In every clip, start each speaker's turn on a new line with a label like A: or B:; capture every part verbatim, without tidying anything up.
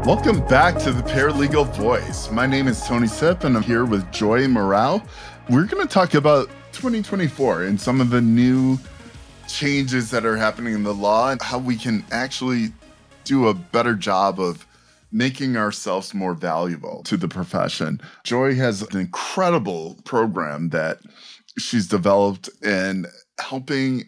A: Welcome back to the Paralegal Voice. My name is Tony Sipp, and I'm here with Joy Morale. We're going to talk about twenty twenty-four and some of the new changes that are happening in the law and how we can actually do a better job of making ourselves more valuable to the profession. Joy has an incredible program that she's developed in helping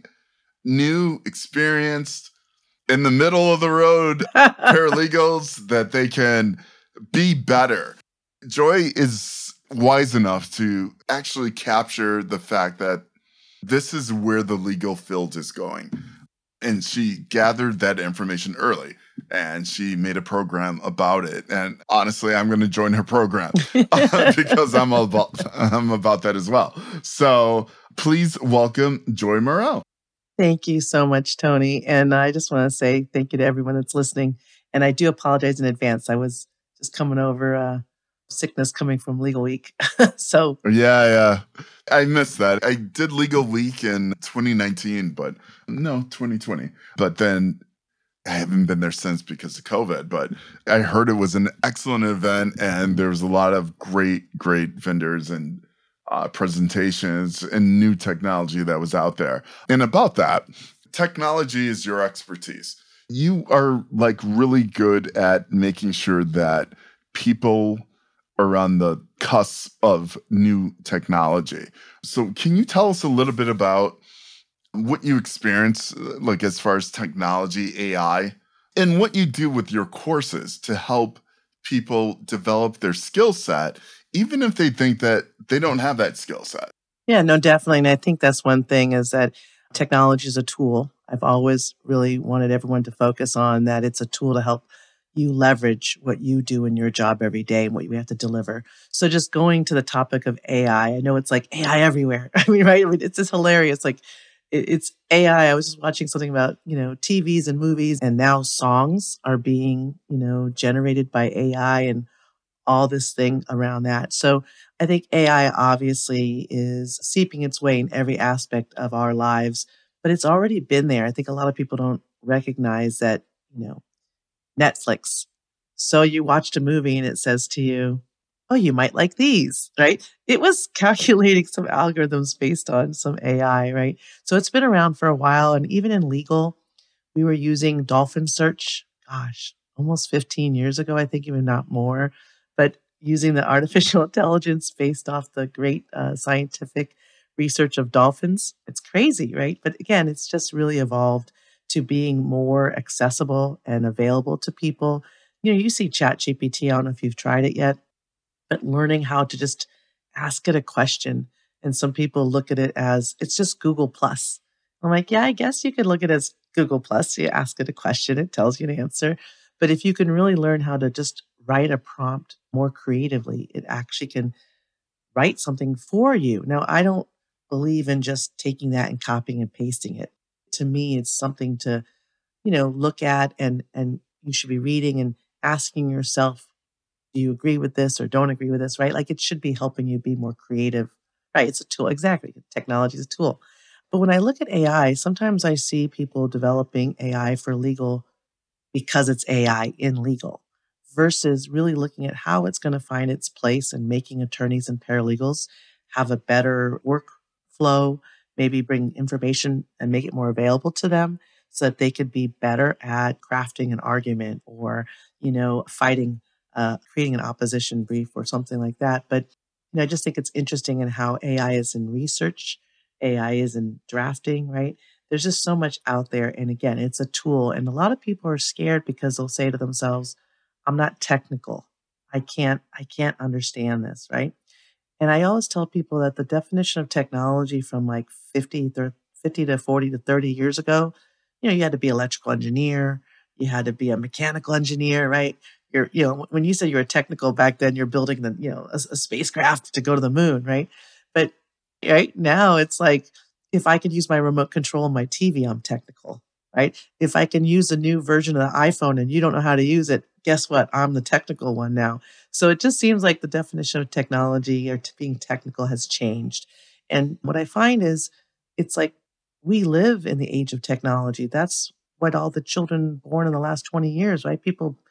A: new, experienced, in the middle of the road paralegals that they can be better. Joy is wise enough to actually capture the fact that this is where the legal field is going. And she gathered that information early and she made a program about it. And honestly, I'm going to join her program because I'm all about, I'm about that as well. So please welcome Joy Morale.
B: Thank you so much, Tony. And I just want to say thank you to everyone that's listening. And I do apologize in advance. I was just coming over uh, sickness coming from Legal Week. so
A: Yeah, yeah. I missed that. I did Legal Week in twenty nineteen, but no, twenty twenty. But then I haven't been there since because of COVID. But I heard it was an excellent event and there was a lot of great, great vendors and Uh, presentations and new technology that was out there. And about that, technology is your expertise. You are like really good at making sure that people are on the cusp of new technology. So can you tell us a little bit about what you experience, like as far as technology, A I, and what you do with your courses to help people develop their skill set, even if they think that they don't have that skill set?
B: Yeah, no, definitely. And I think that's one thing is that technology is a tool. I've always really wanted everyone to focus on that it's a tool to help you leverage what you do in your job every day and what you have to deliver. So just going to the topic of A I, I I know it's like A I everywhere. I mean, right? I mean, it's just hilarious. Like it, it's A I. I I was just watching something about, you know, T Vs and movies, and now songs are being, you know, generated by A I and all this thing around that. So I think A I obviously is seeping its way in every aspect of our lives, but it's already been there. I think a lot of people don't recognize that, you know, Netflix. So you watched a movie and it says to you, oh, you might like these, right? It was calculating some algorithms based on some A I, right? So it's been around for a while. And even in legal, we were using Dolphin Search, gosh, almost fifteen years ago, I think even not more, but using the artificial intelligence based off the great uh, scientific research of dolphins. It's crazy, right? But again, it's just really evolved to being more accessible and available to people. You know, you see ChatGPT, I don't know if you've tried it yet, but learning how to just ask it a question. And some people look at it as it's just Google Plus. I'm like, yeah, I guess you could look at it as Google Plus. You ask it a question, it tells you an answer. But if you can really learn how to just write a prompt more creatively, it actually can write something for you. Now, I don't believe in just taking that and copying and pasting it. To me, it's something to, you know, look at and and you should be reading and asking yourself, do you agree with this or don't agree with this, right? Like it should be helping you be more creative, right? It's a tool. Exactly. Technology is a tool. But when I look at A I, sometimes I see people developing A I for legal because it's A I in legal versus really looking at how it's going to find its place and making attorneys and paralegals have a better workflow, maybe bring information and make it more available to them so that they could be better at crafting an argument or, you know, fighting, uh, creating an opposition brief or something like that. But, you know, I just think it's interesting in how A I is in research, A I is in drafting, right? There's just so much out there. And again, it's a tool. And a lot of people are scared because they'll say to themselves, I'm not technical. I can't, I can't understand this, right? And I always tell people that the definition of technology from like fifty, thir- fifty to forty to thirty years ago, you know, you had to be an electrical engineer, you had to be a mechanical engineer, right? You're, you know, when you said you were technical back then, you're building the, you know, a, a spacecraft to go to the moon, right? But right now it's like, if I could use my remote control on my T V, I'm technical, right? If I can use a new version of the iPhone and you don't know how to use it, guess what? I'm the technical one now. So it just seems like the definition of technology or t- being technical has changed. And what I find is it's like we live in the age of technology. That's what all the children born in the last twenty years, right? People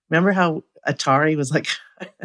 B: Remember how Atari was like,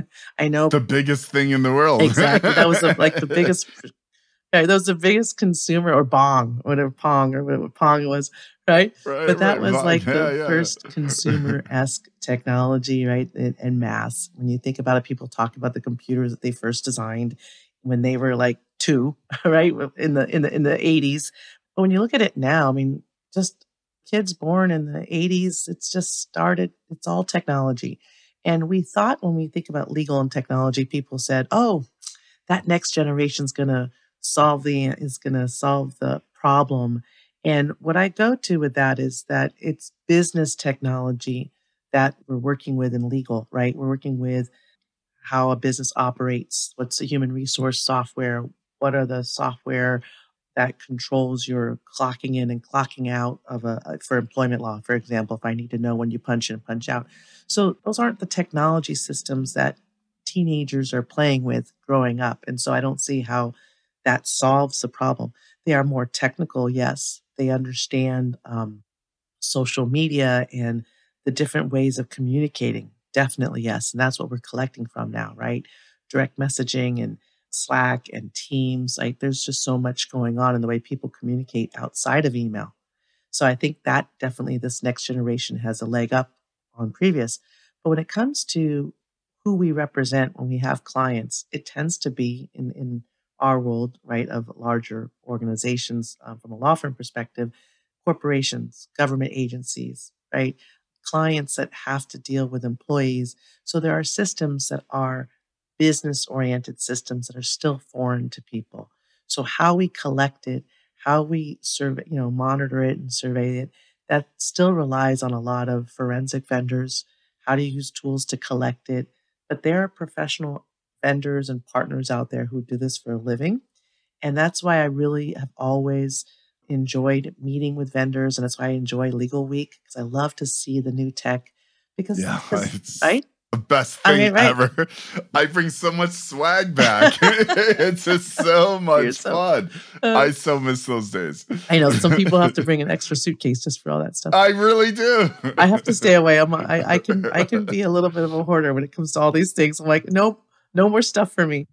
B: I know
A: The biggest thing in the world.
B: exactly. That was the, like the biggest, yeah, that was the biggest consumer or Bong, whatever Pong or whatever Pong was, right?
A: Right,
B: But that
A: right.
B: was
A: Vo-
B: like
A: Yeah,
B: the
A: yeah,
B: first consumer-esque technology, right? And, and mass. When you think about it, people talk about the computers that they first designed when they were like two, right? In the in the in the eighties. But when you look at it now, I mean, just kids born in the eighties, it's just started, it's all technology. And we thought when we think about legal and technology, people said, oh, that next generation's gonna solve the is gonna solve the problem. And what I go to with that is that it's business technology that we're working with in legal, right? We're working with how a business operates, what's the human resource software, what are the software that controls your clocking in and clocking out of a uh, for employment law, for example, if I need to know when you punch in and punch out. So those aren't the technology systems that teenagers are playing with growing up. And so I don't see how that solves the problem. They are more technical, yes. They understand um, social media and the different ways of communicating. Definitely, yes. And that's what we're collecting from now, right? Direct messaging and Slack and Teams. Like there's just so much going on in the way people communicate outside of email. So I think that definitely this next generation has a leg up on previous. But when it comes to who we represent when we have clients, it tends to be in, in our world, right, of larger organizations um, from a law firm perspective, corporations, government agencies, right? Clients that have to deal with employees. So there are systems that are business oriented systems that are still foreign to people. So how we collect it, how we survey, you know, monitor it and survey it, that still relies on a lot of forensic vendors, how to use tools to collect it. But there are professional vendors and partners out there who do this for a living. And that's why I really have always enjoyed meeting with vendors. And that's why I enjoy Legal Week because I love to see the new tech because,
A: yeah.
B: because,
A: It's
B: right?
A: the best
B: I
A: thing
B: mean, right.
A: ever. I bring so much swag back. It's just so
B: You're
A: much
B: so,
A: fun.
B: uh,
A: I so miss those days.
B: I know some people have to bring an extra suitcase just for all that stuff.
A: I really do.
B: I have to stay away. I'm, I, I can, I can be a little bit of a hoarder when it comes to all these things. I'm like, nope, no more stuff for me.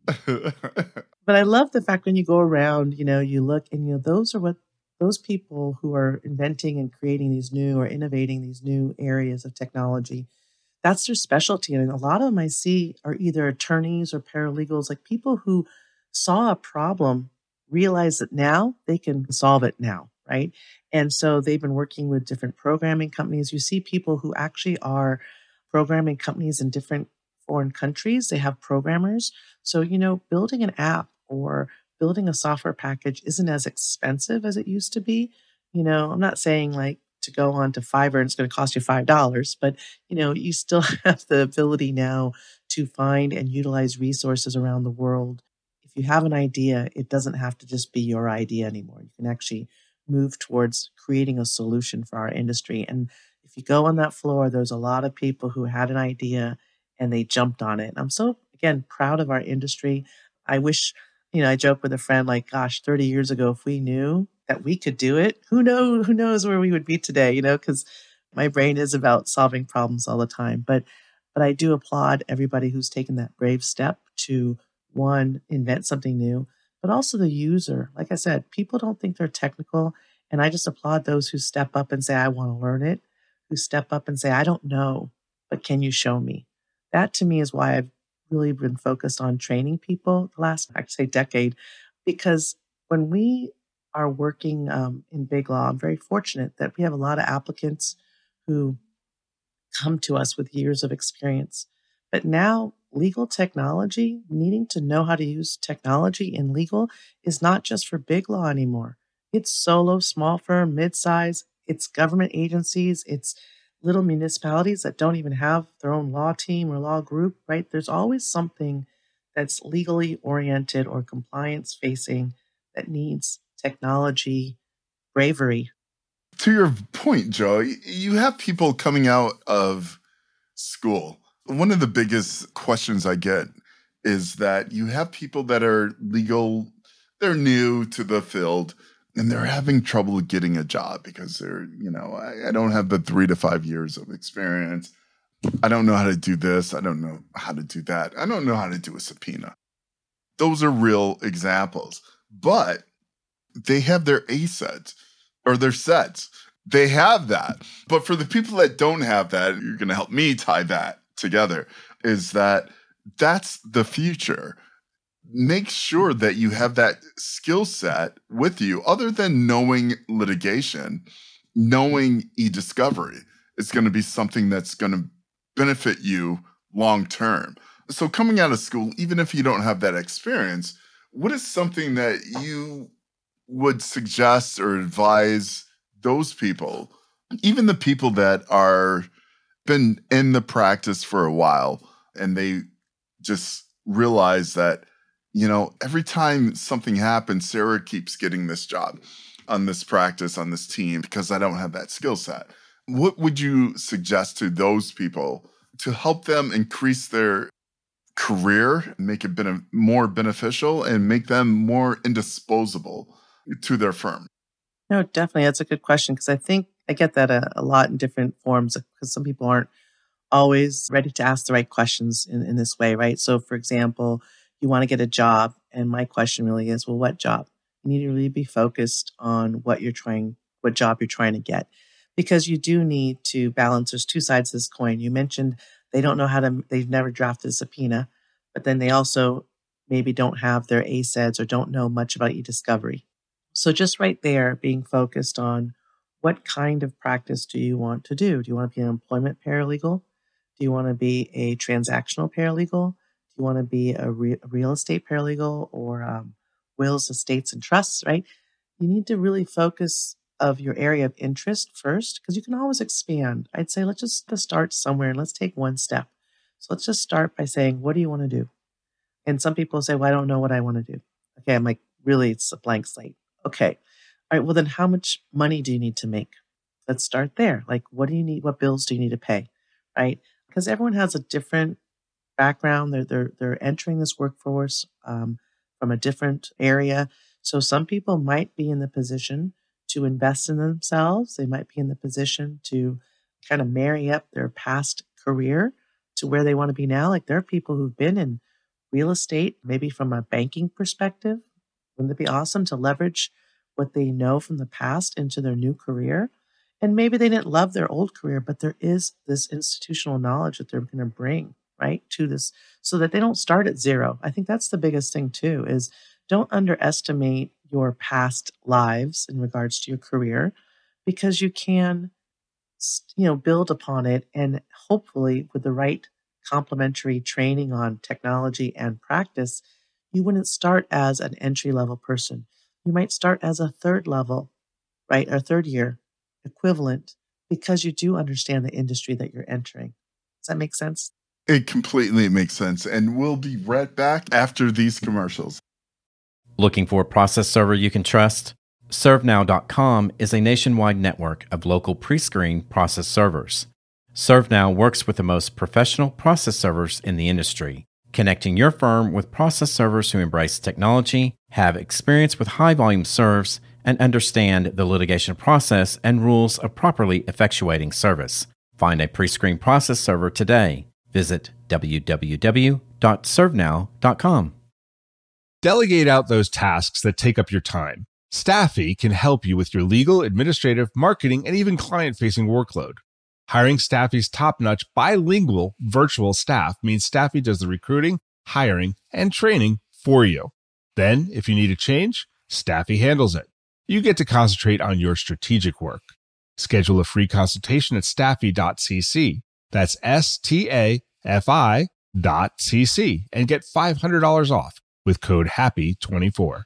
B: But I love the fact when you go around, you know, you look and you know, those are what those people who are inventing and creating these new or innovating these new areas of technology, that's their specialty. And a lot of them I see are either attorneys or paralegals, like people who saw a problem, realize that now they can solve it now, right? And so they've been working with different programming companies. You see people who actually are programming companies in different foreign countries. They have programmers. So, you know, building an app or building a software package isn't as expensive as it used to be. You know, I'm not saying like to go on to Fiverr and it's going to cost you five dollars, but you know, you still have the ability now to find and utilize resources around the world. If you have an idea, it doesn't have to just be your idea anymore. You can actually move towards creating a solution for our industry. And if you go on that floor, there's a lot of people who had an idea and they jumped on it. And I'm so, again, proud of our industry. I wish, you know, I joke with a friend like, gosh, thirty years ago, if we knew that we could do it, who know, who knows where we would be today, you know, because my brain is about solving problems all the time. But but I do applaud everybody who's taken that brave step to one, invent something new, but also the user. Like I said, people don't think they're technical. And I just applaud those who step up and say, I want to learn it, who step up and say, I don't know, but can you show me? That to me is why I've really been focused on training people the last, I'd say, decade, because when we are working um, in big law, I'm very fortunate that we have a lot of applicants who come to us with years of experience. But now, legal technology, needing to know how to use technology in legal is not just for big law anymore. It's solo, small firm, mid-size, it's government agencies, it's little municipalities that don't even have their own law team or law group, right? There's always something that's legally oriented or compliance facing that needs technology bravery.
A: To your point, Joe, y- you have people coming out of school. One of the biggest questions I get is that you have people that are legal, they're new to the field, and they're having trouble getting a job because they're, you know, I, I don't have the three to five years of experience. I don't know how to do this. I don't know how to do that. I don't know how to do a subpoena. Those are real examples. But they have their A sets or their sets. They have that. But for the people that don't have that, you're going to help me tie that together, is that that's the future. Make sure that you have that skill set with you, other than knowing litigation, knowing e-discovery is going to be something that's going to benefit you long term. So coming out of school, even if you don't have that experience, what is something that you would suggest or advise those people, even the people that are been in the practice for a while and they just realize that, you know, every time something happens, Sarah keeps getting this job on this practice, on this team, because I don't have that skill set. What would you suggest to those people to help them increase their career, make it bene- more beneficial, and make them more indisposable to their firm?
B: No, definitely. That's a good question because I think I get that a, a lot in different forms because some people aren't always ready to ask the right questions in, in this way, right? So, for example, you want to get a job, and my question really is, well, what job? You need to really be focused on what you're trying, what job you're trying to get, because you do need to balance. There's two sides of this coin. You mentioned they don't know how to, they've never drafted a subpoena, but then they also maybe don't have their A S E D S or don't know much about e-discovery. So just right there, being focused on what kind of practice do you want to do? Do you want to be an employment paralegal? Do you want to be a transactional paralegal? Do you want to be a, re- a real estate paralegal or um, wills, estates, and trusts, right? You need to really focus of your area of interest first because you can always expand. I'd say let's just just start somewhere and let's take one step. So let's just start by saying, what do you want to do? And some people say, well, I don't know what I want to do. Okay, I'm like, really, it's a blank slate. Okay. All right. Well, then how much money do you need to make? Let's start there. Like, what do you need? What bills do you need to pay? Right. Because everyone has a different background. They're, they're, they're entering this workforce um, from a different area. So some people might be in the position to invest in themselves. They might be in the position to kind of marry up their past career to where they want to be now. Like there are people who've been in real estate, maybe from a banking perspective. Wouldn't it be awesome to leverage what they know from the past into their new career? And maybe they didn't love their old career, but there is this institutional knowledge that they're going to bring, right, to this so that they don't start at zero. I think that's the biggest thing too, is don't underestimate your past lives in regards to your career because you can, you know, build upon it and hopefully with the right complementary training on technology and practice, you wouldn't start as an entry level person. You might start as a third level, right? Or third year equivalent because you do understand the industry that you're entering. Does that make sense?
A: It completely makes sense. And we'll be right back after these commercials.
C: Looking for a process server you can trust? serve now dot com is a nationwide network of local pre-screened process servers. ServeNow works with the most professional process servers in the industry, connecting your firm with process servers who embrace technology, have experience with high-volume serves, and understand the litigation process and rules of properly effectuating service. Find a pre-screened process server today. Visit w w w dot serve now dot com.
D: Delegate out those tasks that take up your time. Staffy can help you with your legal, administrative, marketing, and even client-facing workload. Hiring Staffy's top-notch bilingual virtual staff means Staffy does the recruiting, hiring, and training for you. Then, if you need a change, Staffy handles it. You get to concentrate on your strategic work. Schedule a free consultation at staffy dot c c. That's S T A F I dot C C and get five hundred dollars off with code happy twenty-four.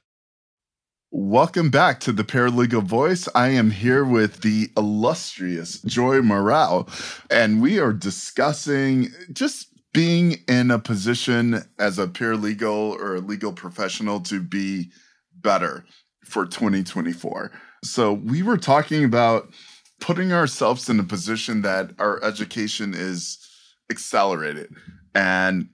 A: Welcome back to the Paralegal Voice. I am here with the illustrious Joy Morale, and we are discussing just being in a position as a paralegal or a legal professional to be better for twenty twenty-four. So we were talking about putting ourselves in a position that our education is accelerated. And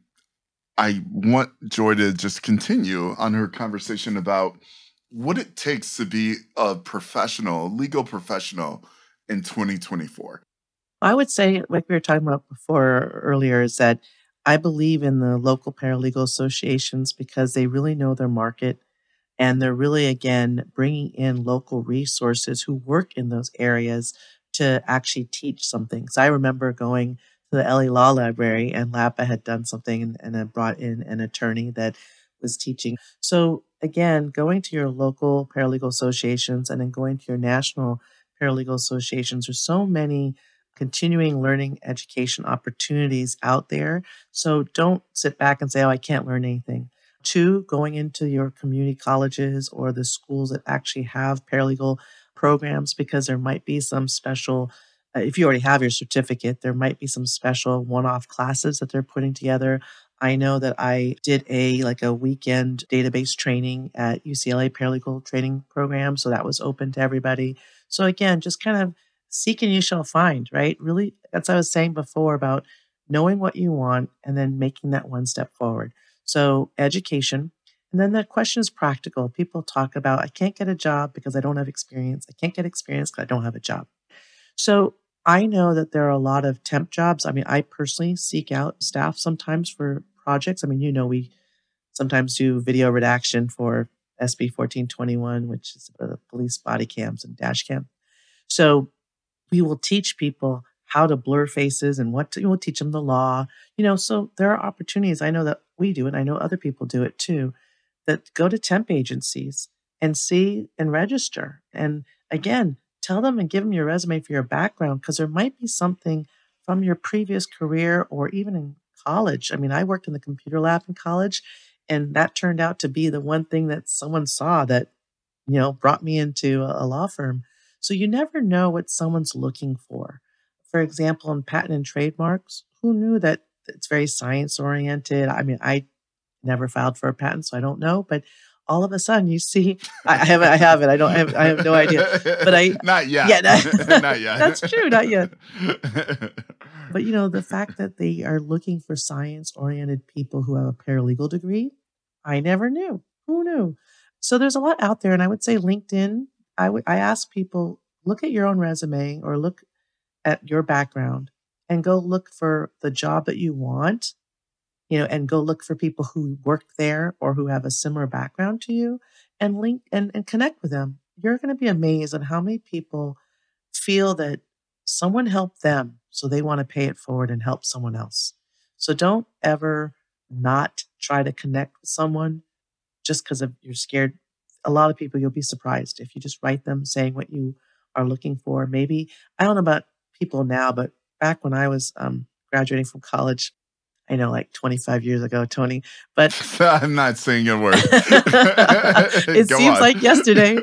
A: I want Joy to just continue on her conversation about what it takes to be a professional, legal professional in twenty twenty-four.
B: I would say, like we were talking about before earlier, is that I believe in the local paralegal associations because they really know their market and they're really, again, bringing in local resources who work in those areas to actually teach something. So I remember going to the L A Law Library and LAPA had done something and, and had brought in an attorney that was teaching. So again, going to your local paralegal associations and then going to your national paralegal associations, there's so many continuing learning education opportunities out there. So don't sit back and say, oh, I can't learn anything. Two, going into your community colleges or the schools that actually have paralegal programs, because there might be some special, uh, if you already have your certificate, there might be some special one-off classes that they're putting together. I know that I did a like a weekend database training at U C L A paralegal training program, so that was open to everybody. So again, just kind of seek and you shall find, right? Really, that's what I was saying before about knowing what you want and then making that one step forward. So education. And then the question is practical. People talk about, I can't get a job because I don't have experience. I can't get experience because I don't have a job. So I know that there are a lot of temp jobs. I mean, I personally seek out staff sometimes for projects. I mean, you know, we sometimes do video redaction for S B fourteen twenty-one, which is the police body cams and dash cam. So we will teach people how to blur faces and what to, we'll teach them the law, you know, so there are opportunities. I know that we do it. I know other people do it too, that go to temp agencies and see and register. And again, tell them and give them your resume for your background, because there might be something from your previous career or even in college. I mean, I worked in the computer lab in college, and that turned out to be the one thing that someone saw that, you know, brought me into a, a law firm. So you never know what someone's looking for. For example, in patent and trademarks, who knew that it's very science oriented? I mean, I never filed for a patent, so I don't know. But all of a sudden, you see, I I haven't, I haven't, I don't, I have, I have no idea. But I,
A: not yet,
B: yeah,
A: not yet.
B: That's true, not yet. But you know, the fact that they are looking for science oriented people who have a paralegal degree, I never knew. Who knew? So there's a lot out there, and I would say LinkedIn. I would, I ask people, look at your own resume or look at your background and go look for the job that you want, you know, and go look for people who work there or who have a similar background to you and link and, and connect with them. You're going to be amazed at how many people feel that someone helped them, so they want to pay it forward and help someone else. So don't ever not try to connect with someone just because of you're scared. A lot of people, you'll be surprised if you just write them saying what you are looking for. Maybe, I don't know about people now, but back when I was um, graduating from college, I know like twenty-five years ago, Tony, but
A: I'm not saying a word.
B: it
A: Go
B: seems
A: on.
B: like yesterday.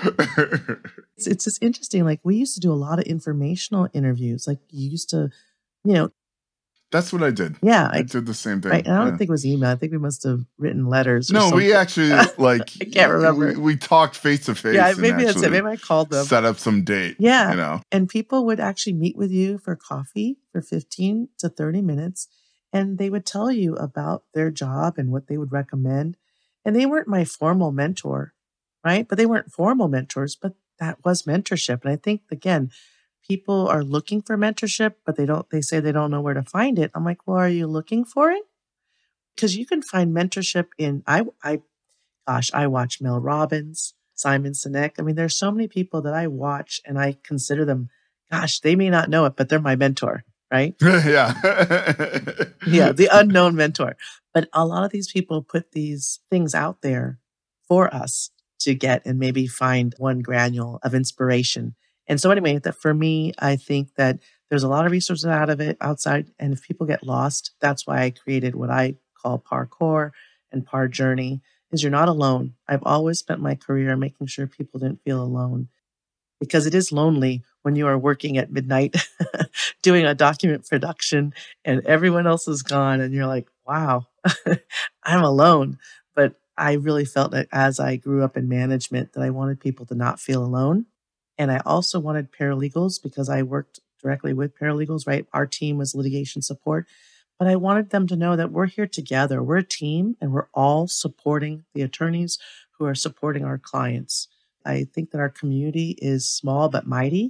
B: It's, it's just interesting. Like we used to do a lot of informational interviews. Like you used to, you know,
A: That's what I did.
B: yeah,
A: I
B: I,
A: did the same thing.
B: right. And I don't
A: yeah.
B: think it was email. I think we must have written letters. Or
A: No,
B: something.
A: we actually like.
B: I can't remember.
A: We, we talked face to face.
B: Yeah,
A: and
B: maybe that's it.
A: actually
B: Maybe I called them.
A: Set up some date.
B: Yeah.
A: you know.
B: And people would actually meet with you for coffee for fifteen to thirty minutes. And they would tell you about their job and what they would recommend. And they weren't my formal mentor, right? But they weren't formal mentors, but that was mentorship. And I think, again, people are looking for mentorship, but they don't, they say they don't know where to find it. I'm like, well, are you looking for it? Because you can find mentorship in, I, I, gosh, I watch Mel Robbins, Simon Sinek. I mean, there's so many people that I watch and I consider them, gosh, they may not know it, but they're my mentor, right?
A: yeah.
B: Yeah, the unknown mentor. But a lot of these people put these things out there for us to get and maybe find one granule of inspiration. And so anyway, that for me, I think that there's a lot of resources out of it outside. And if people get lost, that's why I created what I call Parcours and Par Journey, is you're not alone. I've always spent my career making sure people didn't feel alone, because it is lonely when you are working at midnight doing a document production and everyone else is gone and you're like, wow, I'm alone. But I really felt that as I grew up in management that I wanted people to not feel alone. And I also wanted paralegals, because I worked directly with paralegals, right? Our team was litigation support. But I wanted them to know that we're here together. We're a team and we're all supporting the attorneys who are supporting our clients. I think that our community is small but mighty.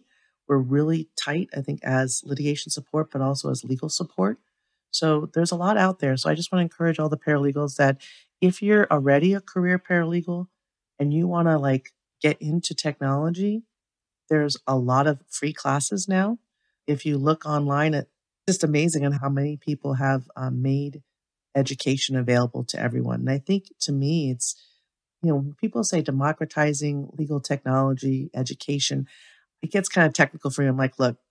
B: we're really tight, I think, as litigation support, but also as legal support. So there's a lot out there. So I just want to encourage all the paralegals that if you're already a career paralegal and you want to like get into technology, there's a lot of free classes now. If you look online, it's just amazing on how many people have um, made education available to everyone. And I think to me, it's, you know, when people say democratizing legal technology, education, it gets kind of technical for me. I'm like, look,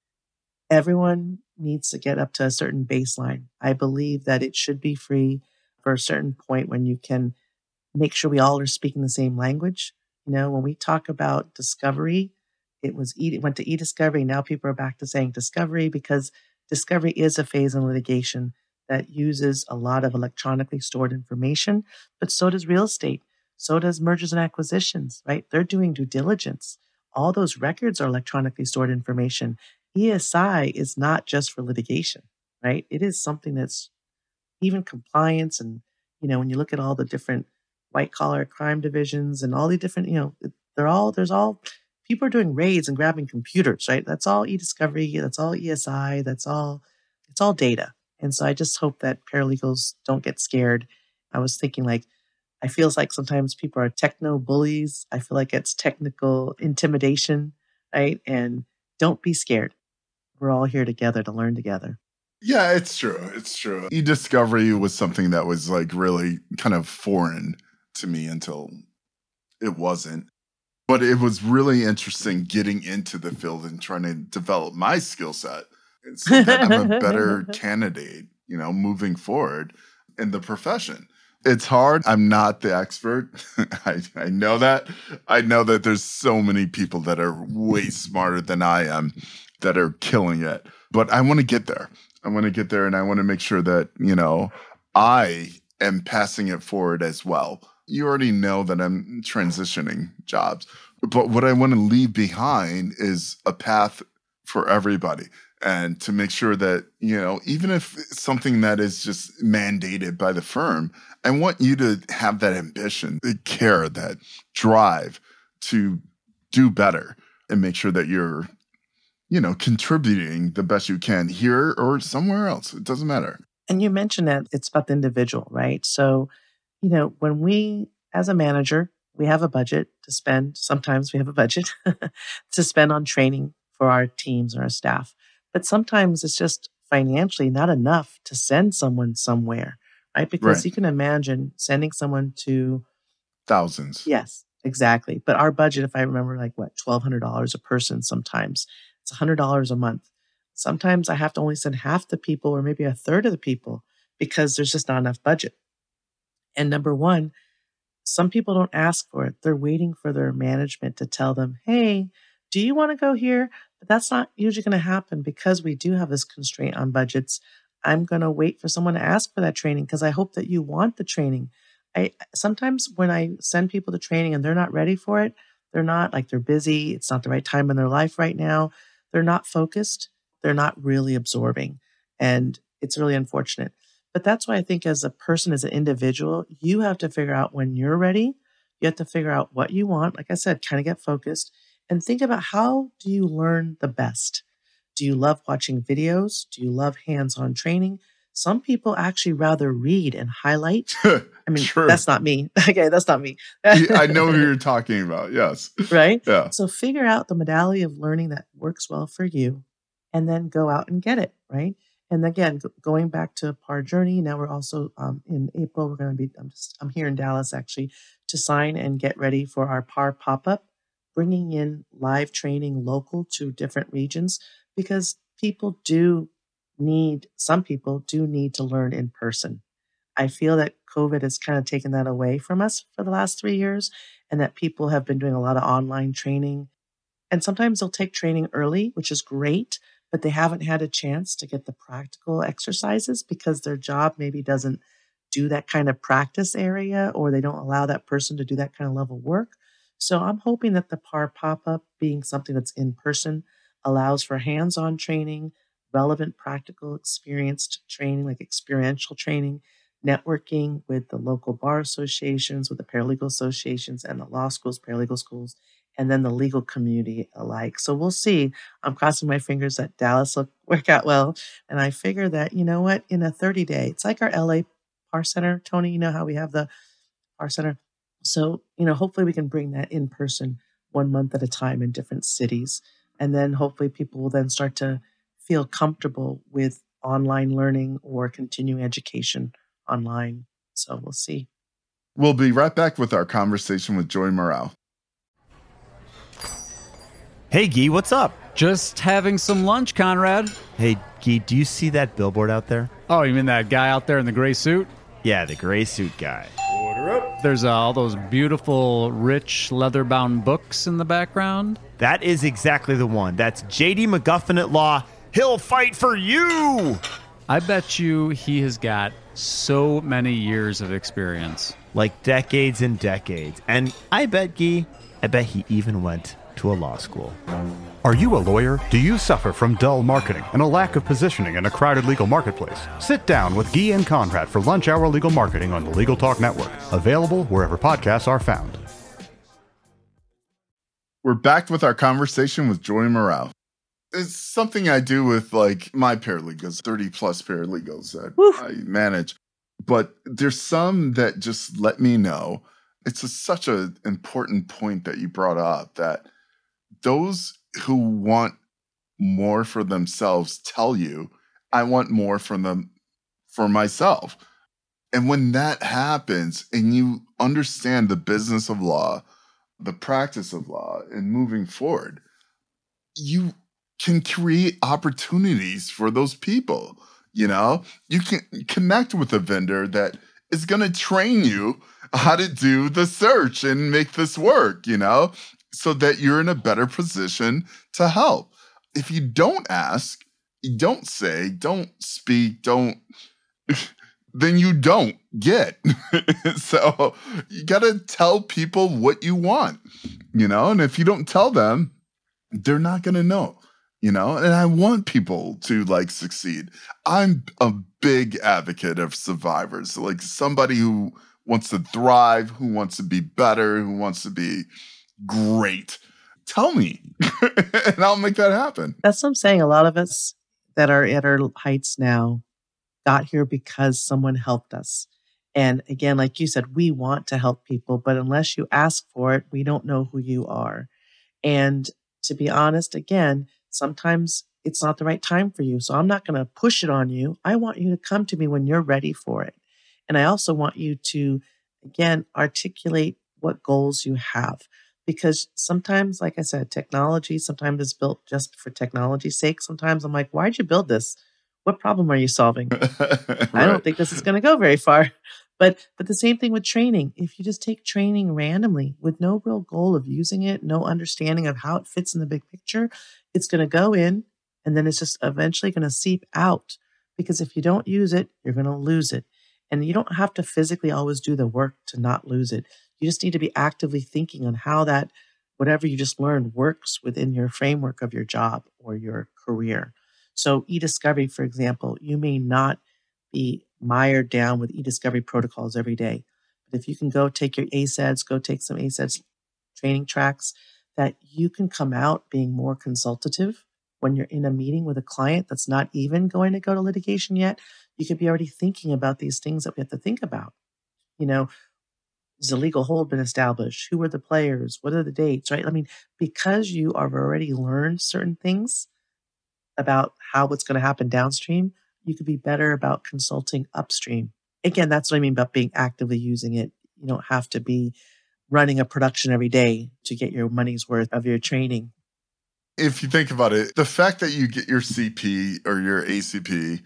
B: everyone needs to get up to a certain baseline. I believe that it should be free for a certain point when you can make sure we all are speaking the same language. You know, when we talk about discovery, it was e- it went to e-discovery. Now people are back to saying discovery because discovery is a phase in litigation that uses a lot of electronically stored information, but so does real estate. So does mergers and acquisitions, right? They're doing due diligence. All those records are electronically stored information. E S I is not just for litigation, right? It is something that's even compliance. And, you know, when you look at all the different white collar crime divisions and all the different, you know, they're all, there's all, people are doing raids and grabbing computers, right? That's all e-discovery. That's all E S I. That's all, it's all data. And so I just hope that paralegals don't get scared. I was thinking like, I feels like sometimes people are techno bullies. I feel like it's technical intimidation, right? And don't be scared. We're all here together to learn together.
A: Yeah, it's true. It's true. E-discovery was something that was like really kind of foreign to me until it wasn't. But it was really interesting getting into the field and trying to develop my skill set so that I'm a better candidate, you know, moving forward in the profession. It's hard. I'm not the expert. I, I know that. I know that there's so many people that are way smarter than I am that are killing it. But I want to get there. I want to get there and I want to make sure that, you know, I am passing it forward as well. You already know that I'm transitioning jobs. But what I want to leave behind is a path for everybody. And to make sure that, you know, even if it's something that is just mandated by the firm, I want you to have that ambition, the care, that drive to do better and make sure that you're, you know, contributing the best you can here or somewhere else. It doesn't matter.
B: And you mentioned that it's about the individual, right? So, you know, when we, as a manager, we have a budget to spend. Sometimes we have a budget to spend on training for our teams and our staff. But sometimes it's just financially not enough to send someone somewhere, right? Because
A: Right.
B: you can imagine sending someone to
A: Thousands.
B: Yes, exactly. But our budget, if I remember, like what, twelve hundred dollars a person sometimes. It's one hundred dollars a month. Sometimes I have to only send half the people or maybe a third of the people because there's just not enough budget. And number one, some people don't ask for it. They're waiting for their management to tell them, hey, do you want to go here? But that's not usually going to happen because we do have this constraint on budgets. I'm going to wait for someone to ask for that training because I hope that you want the training. I sometimes when I send people to training and they're not ready for it, they're not like they're busy. It's not the right time in their life right now. They're not focused. They're not really absorbing. And it's really unfortunate. But that's why I think as a person, as an individual, you have to figure out when you're ready. You have to figure out what you want. Like I said, kind of get focused and think about how do you learn the best? Do you love watching videos? Do you love hands-on training? Some people actually rather read and highlight. I mean,
A: Sure.
B: that's not me. Okay, that's not me.
A: I know who you're talking about. Yes.
B: Right?
A: Yeah.
B: So figure out the modality of learning that works well for you and then go out and get it, right? And again, g- going back to P A R Journey, now we're also um, in April, we're going to be, I'm just, I'm here in Dallas actually to sign and get ready for our P A R pop-up, bringing in live training local to different regions because people do need, some people do need to learn in person. I feel that COVID has kind of taken that away from us for the last three years and that people have been doing a lot of online training. And sometimes they'll take training early, which is great, but they haven't had a chance to get the practical exercises because their job maybe doesn't do that kind of practice area or they don't allow that person to do that kind of level work. So I'm hoping that the P A R pop-up being something that's in person allows for hands-on training, relevant practical experienced training, like experiential training, networking with the local bar associations, with the paralegal associations and the law schools, paralegal schools, and then the legal community alike. So we'll see. I'm crossing my fingers that Dallas will work out well. And I figure that, you know what, in a thirty day, it's like our L A Par Center, Tony, you know how we have the Par Center. So, you know, hopefully we can bring that in person one month at a time in different cities. And then hopefully people will then start to feel comfortable with online learning or continuing education online. So we'll see.
A: We'll be right back with our conversation with Joy Morale.
E: Hey, Guy, what's up?
F: Just having some lunch, Conrad.
E: Hey, Guy, do you see that billboard out there?
F: Oh, you mean that guy out there in the gray suit?
E: Yeah, the gray suit guy.
F: Order up. There's uh, all those beautiful, rich, leather-bound books in the background.
E: That is exactly the one. That's J D McGuffin at Law. He'll fight for you!
F: I bet you he has got so many years of experience.
E: Like decades and decades. And I bet, Guy, I bet he even went to a law school.
G: Are you a lawyer? Do you suffer from dull marketing and a lack of positioning in a crowded legal marketplace? Sit down with Guy and Conrad for Lunch Hour Legal Marketing on the Legal Talk Network. Available wherever podcasts are found.
A: We're back with our conversation with Joy Morale. It's something I do with like my paralegals, thirty plus paralegals that Woo. I manage. But there's some that just let me know. It's a, such an important point that you brought up, that those who want more for themselves tell you, I want more from them for myself. And when that happens and you understand the business of law, the practice of law, and moving forward, you can create opportunities for those people. You know, you can connect with a vendor that is going to train you how to do the search and make this work, you know, so that you're in a better position to help. If you don't ask, you don't say, don't speak, don't, then you don't get. So you got to tell people what you want, you know, and if you don't tell them, they're not going to know. You know, and I want people to like succeed. I'm a big advocate of survivors, like somebody who wants to thrive, who wants to be better, who wants to be great. Tell me, and I'll make that happen.
B: That's what I'm saying. A lot of us that are at our heights now got here because someone helped us. And again, like you said, we want to help people, but unless you ask for it, we don't know who you are. And to be honest, again, sometimes it's not the right time for you. So I'm not going to push it on you. I want you to come to me when you're ready for it. And I also want you to, again, articulate what goals you have. Because sometimes, like I said, technology sometimes is built just for technology's sake. Sometimes I'm like, why'd you build this? What problem are you solving? Right. I don't think this is going to go very far. But but the same thing with training. If you just take training randomly with no real goal of using it, no understanding of how it fits in the big picture, it's going to go in and then it's just eventually going to seep out. Because if you don't use it, you're going to lose it. And you don't have to physically always do the work to not lose it. You just need to be actively thinking on how that, whatever you just learned, works within your framework of your job or your career. So e-discovery, for example, you may not be mired down with e-discovery protocols every day. But if you can go take your A S E D S, go take some A S E D S training tracks, that you can come out being more consultative when you're in a meeting with a client that's not even going to go to litigation yet. You could be already thinking about these things that we have to think about. You know, has a legal hold been established? Who are the players? What are the dates, right? I mean, because you have already learned certain things about how what's going to happen downstream, you could be better about consulting upstream. Again, that's what I mean about being actively using it. You don't have to be running a production every day to get your money's worth of your training.
A: If you think about it, the fact that you get your C P or your A C P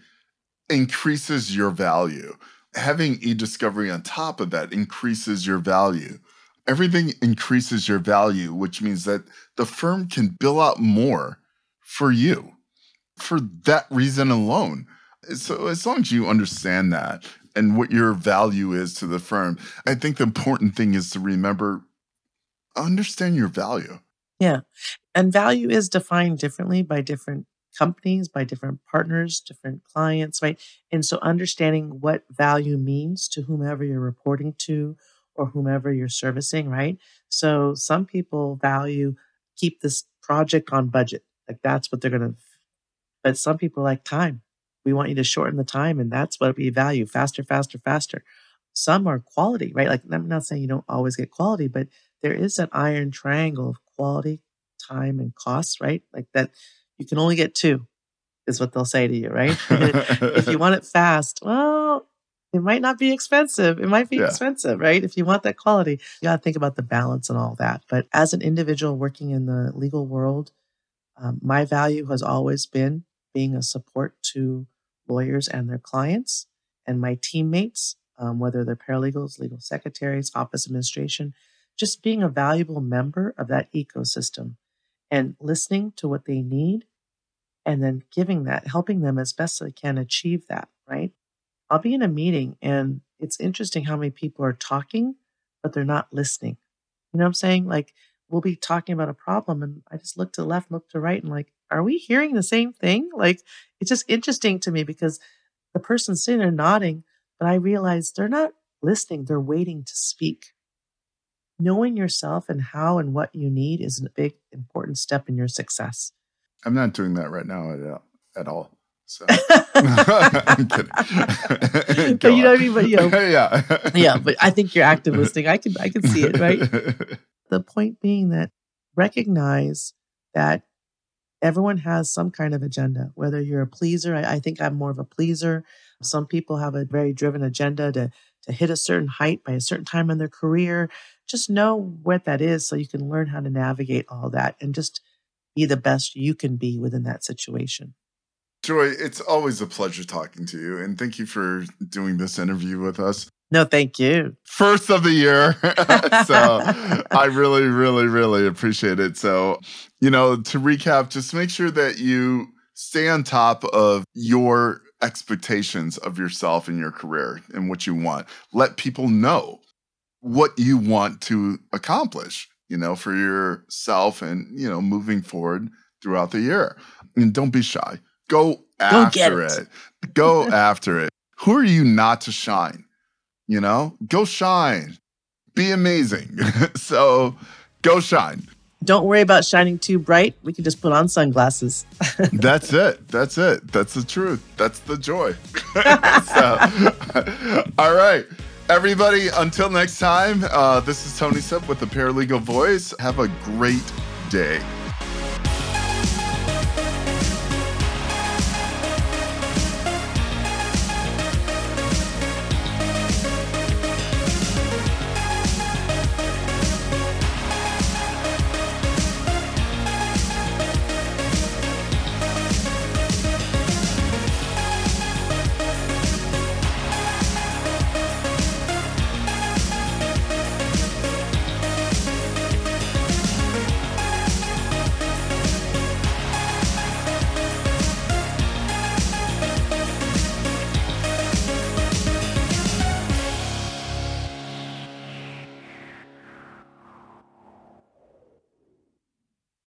A: increases your value. Having e-discovery on top of that increases your value. Everything increases your value, which means that the firm can bill out more for you for that reason alone. So as long as you understand that and what your value is to the firm, I think the important thing is to remember, understand your value.
B: Yeah. And value is defined differently by different companies, by different partners, different clients, right? And so understanding what value means to whomever you're reporting to or whomever you're servicing, right? So some people value keep this project on budget. Like that's what they're going to, but some people like time. We want you to shorten the time, and that's what we value, faster, faster, faster. Some are quality, right? Like I'm not saying you don't always get quality, but there is an iron triangle of quality, time, and cost, right? Like that you can only get two is what they'll say to you, right? If you want it fast, well, it might not be expensive. It might be yeah. expensive, right? If you want that quality, you got to think about the balance and all that. But as an individual working in the legal world, um, my value has always been being a support to lawyers and their clients and my teammates, um, whether they're paralegals, legal secretaries, office administration, just being a valuable member of that ecosystem and listening to what they need and then giving that, helping them as best they can achieve that, right? I'll be in a meeting and it's interesting how many people are talking, but they're not listening. You know what I'm saying? Like we'll be talking about a problem and I just look to the left, look to the right and like, are we hearing the same thing? Like, it's just interesting to me because the person's sitting there nodding, but I realize they're not listening. They're waiting to speak. Knowing yourself and how and what you need is a big, important step in your success.
A: I'm not doing that right now at, at all. So I'm kidding.
B: But you know what I mean? But you know,
A: yeah.
B: yeah, but I think you're active listening. I can I can see it, right? The point being that recognize that everyone has some kind of agenda, whether you're a pleaser. I, I think I'm more of a pleaser. Some people have a very driven agenda to, to hit a certain height by a certain time in their career. Just know what that is so you can learn how to navigate all that and just be the best you can be within that situation.
A: Joy, it's always a pleasure talking to you. And thank you for doing this interview with us.
B: No, thank you.
A: First of the year. So I really, really, really appreciate it. So, you know, to recap, just make sure that you stay on top of your expectations of yourself and your career and what you want. Let people know what you want to accomplish, you know, for yourself and, you know, moving forward throughout the year. And don't be shy. Go after it. it. Go after it. Who are you not to shine? You know, go shine. Be amazing. So go shine.
B: Don't worry about shining too bright. We can just put on sunglasses.
A: That's it. That's it. That's the truth. That's the joy. So, all right. Everybody, until next time, uh, this is Tony Sip with the Paralegal Voice. Have a great day.